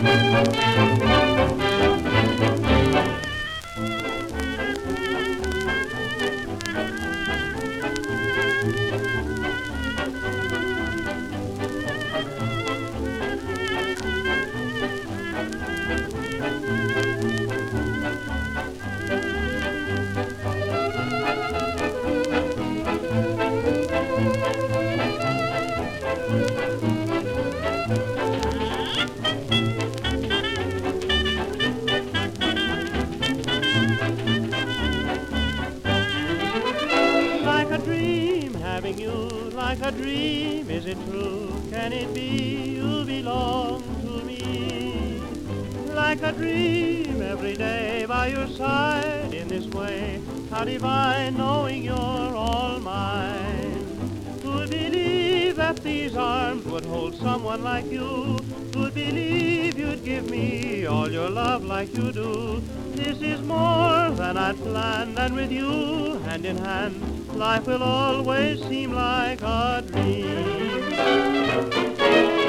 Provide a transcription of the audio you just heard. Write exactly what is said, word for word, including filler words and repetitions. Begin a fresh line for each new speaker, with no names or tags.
Having you like a dream, is it true? Can it be you belong to me? Like a dream every day by your side in this way, how divine knowing you're all mine. Who'd believe that these arms would hold someone like you? Who'd believe you'd give me all your love like you do? This is more than I'd planned, and with you hand in hand, life will always seem like a dream.